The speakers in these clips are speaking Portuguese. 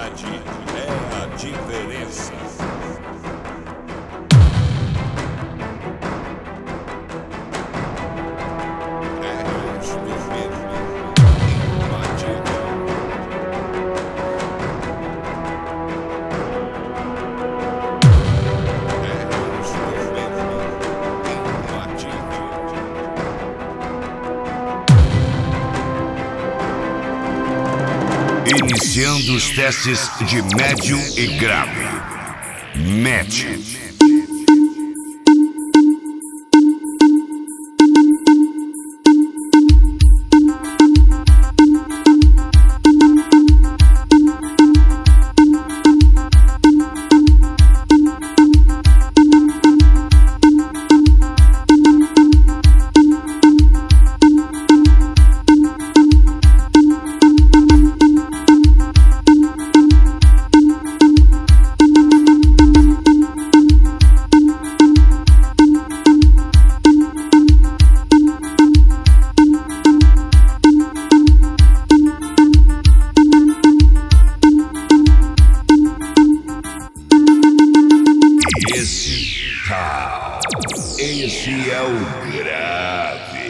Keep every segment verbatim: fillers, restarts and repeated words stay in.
qualidade é a diferença. Iniciando os testes de médio e grave. Médio. Esse é o grave.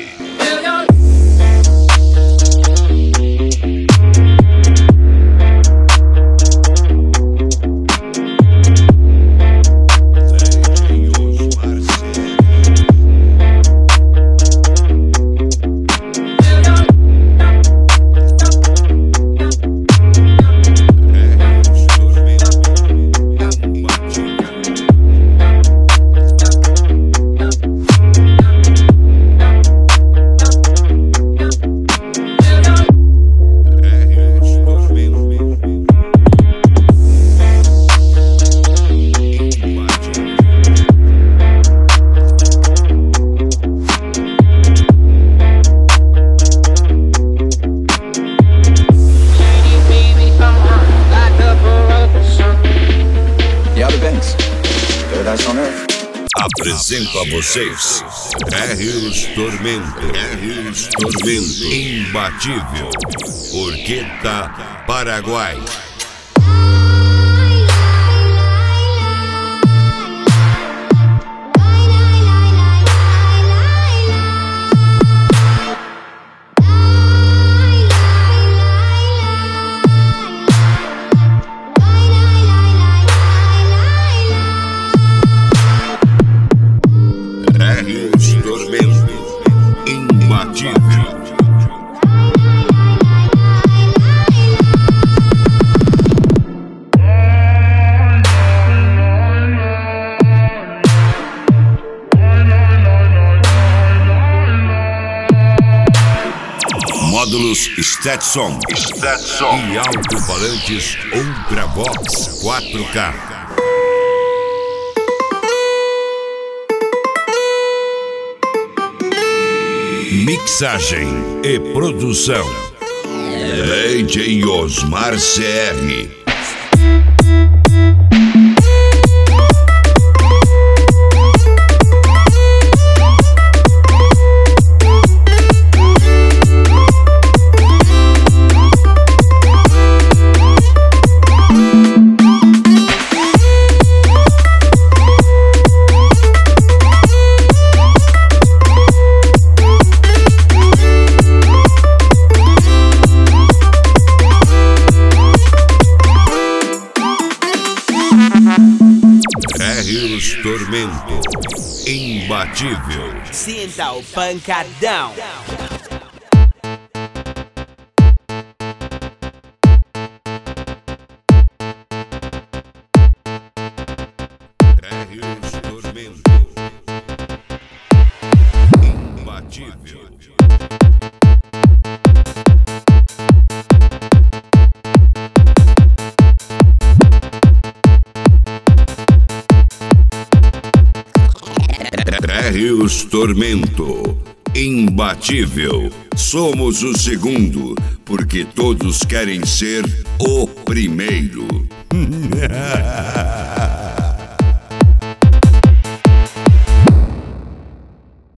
Apresento a vocês Carlos Tormento, Carlos Tormento, imbatível, Orqueta Paraguai. Módulos Stetson, Stetson e alto-falantes Ultravox quatro K. Mixagem e produção D J Osmar C R. Carlos Tormento, imbatível. Sinta o pancadão. Carlos Tormento, imbatível. Carlos Tormento, imbatível. Somos o segundo, porque todos querem ser o primeiro.